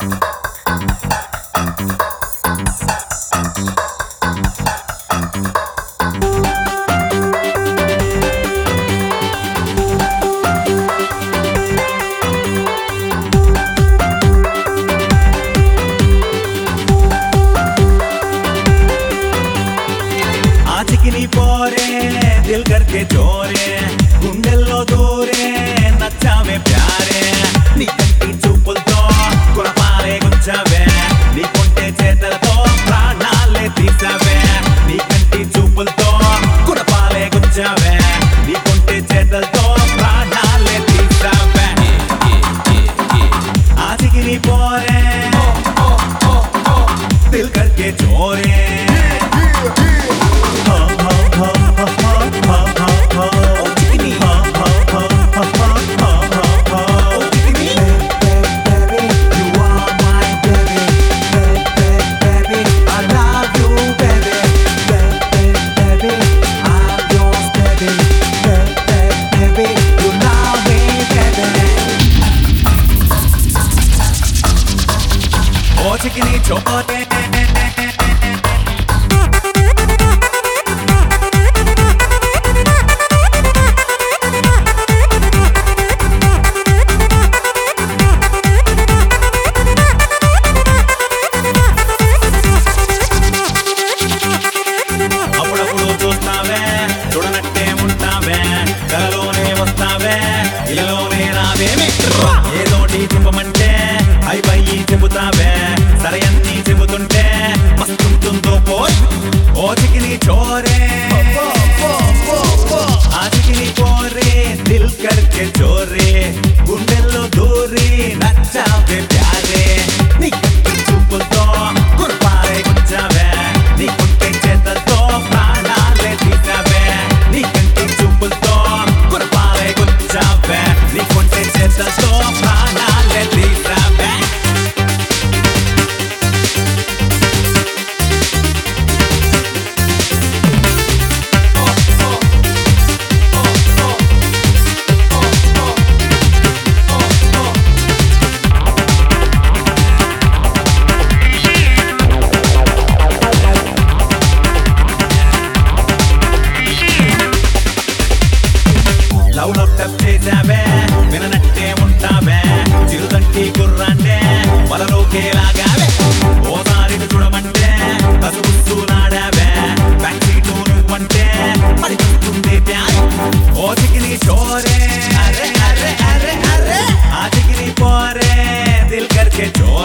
दिल करके चोरे गुंडెల్లో దూరే నచ్చావే ప్యారే నీ కంటి చూపులతో కురపాలే గుచ్చావే నీ కొంటె చేతలతో ప్రాణాలే తీసావే నీ కంటి చూపులతో కురపాలే గుచ్చావే నీ కొంటె చేతలతో ప్రాణాలే తీసావే ఆజికి నీ పోరే दिल करके चोरे చికిని చోటే అప్పుడప్పుడు చూస్తావే చూడనట్టే ఉంటావే కలలోనే వస్తావే ఇలలోనే రావేమి ఏదోటి చెప్పమంటే అయిపోయి చెబుతావే సరే అన్ని చెబుతుంటే మస్తుంటుందో పోయ్ ఓ చికిని చోరే ఆ చికిని పోరే దిల్ కర్కే చోరే గుండెల్లో దూరి నచ్చావే ప్యారే నీ కంటి చూపులతో కుర్పారే గుచ్చావే నీ కుంటే చేతలతో ప్రాణాలే తీసావే నీ కంటి చూపులతో కుర్పారే గుచ్చావే నీ కుంటే చేతలతో ప్రాణాలే తీసావే లవ్ టప్ చేసావే విననట్టే ఉంటావే చిరుదంటి గుర్రాంటే వలలోకే లాగావే ఓసారి చూడమంటే కసుగుస్తున్నాడావే బ్యాక్ సీటు నువ్వంటే మరి చూస్తుందే ప్యారే ఓ చికిని చోరే అరే అరే అరే అరే ఆ చికిని పోరే దిల్ కర్కే చోరే